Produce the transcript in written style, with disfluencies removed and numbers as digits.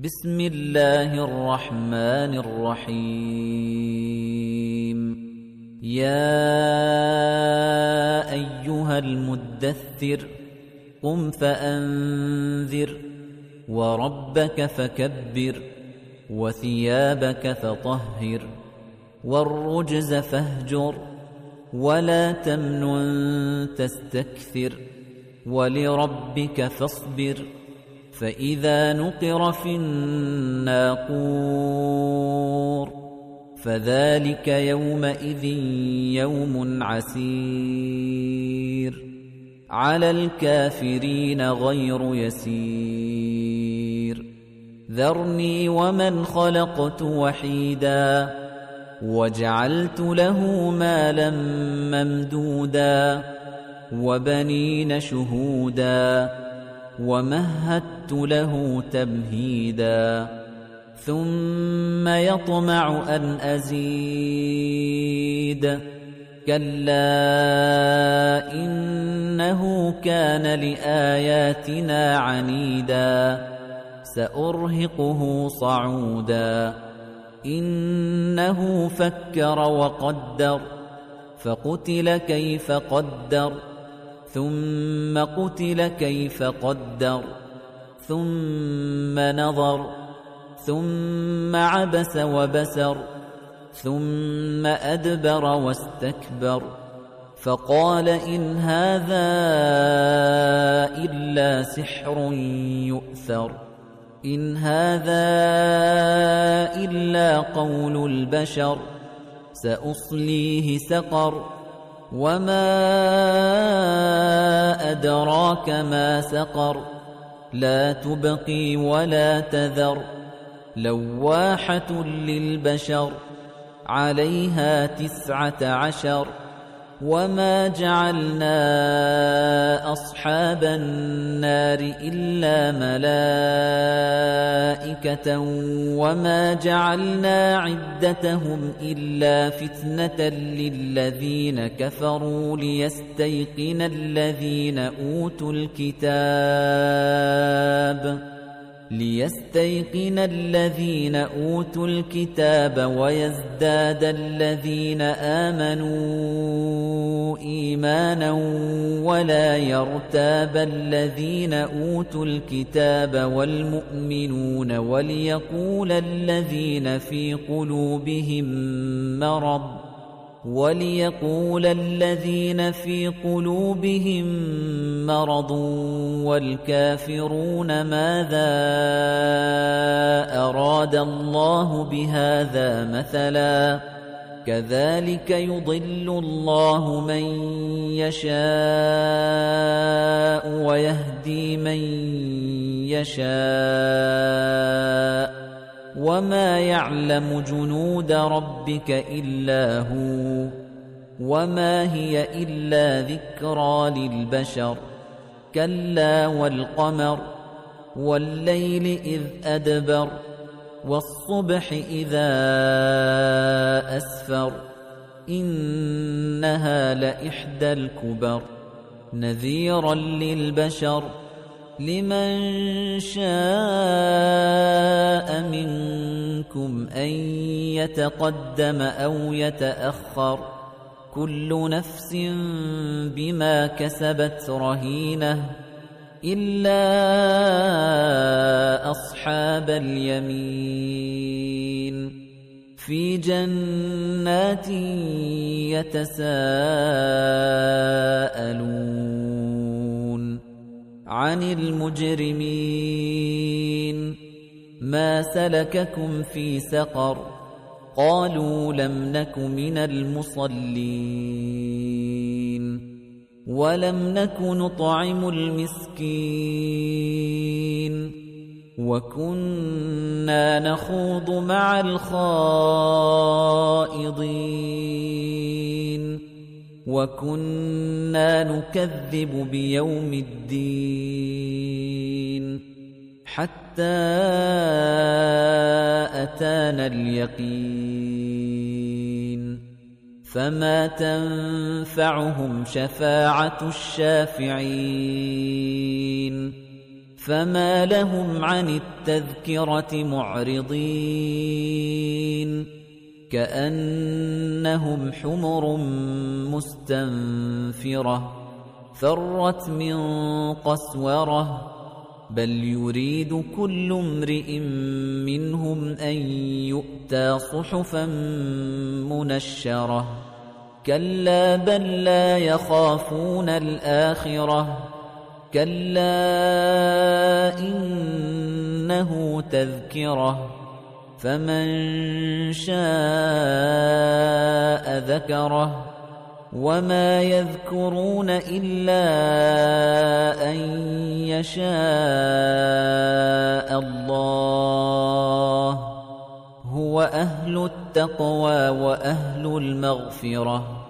بسم الله الرحمن الرحيم يا أيها المدثر قم فأنذر وربك فكبر وثيابك فطهر والرجز فاهجر ولا تمنن تستكثر ولربك فاصبر فإذا نقر في الناقور فذلك يومئذ يوم عسير على الكافرين غير يسير ذرني ومن خلقت وحيدا وجعلت له مالا ممدودا وبنين شهودا ومهدت له تمهيدا ثم يطمع أن أزيد كلا إنه كان لآياتنا عنيدا سأرهقه صعودا إنه فكر وقدر فقتل كيف قدر ثم قتل كيف قدر ثم نظر ثم عبس وبسر ثم أدبر واستكبر فقال إن هذا إلا سحر يؤثر إن هذا إلا قول البشر سأصليه سقر وما أدراك ما سقر لا تبقي ولا تذر لواحة للبشر عليها 19 وما جعلنا أصحاب النار إلا ملائكة وما جعلنا عدتهم إلا فتنة للذين كفروا ليستيقن الذين أوتوا الكتاب ويزداد الذين آمنوا إيمانا ولا يرتاب الذين أوتوا الكتاب والمؤمنون وليقول الذين في قلوبهم مرض والكافرون ماذا أراد الله بهذا مثلا كذلك يضل الله من يشاء ويهدي من يشاء وما يعلم جنود ربك إلا هو وما هي إلا ذكرى للبشر كلا والقمر والليل إذ أدبر والصبح إذا أسفر إنها لإحدى الكبر نذيرا للبشر لمن شاء منكم أن يتقدم أو يتأخر كل نفس بما كسبت رهينة إلا أصحاب اليمين في جنات يتساءلون عن المجرمين ما سلككم في سقر قالوا لم نك من المصلين ولم نك نطعم المسكين وكنا نخوض مع الخائضين وكنا نكذب بيوم الدين حتى أتانا اليقين فما تنفعهم شفاعة الشافعين فما لهم عن التذكرة معرضين كأنهم حمر مستنفرة فرت من قسورة بل يريد كل امرئ منهم أن يؤتى صحفا منشرة كلا بل لا يخافون الآخرة كلا إنه تذكرة فمن شاء ذكره وما يذكرون إلا أن يشاء الله هو أهل التقوى وأهل المغفرة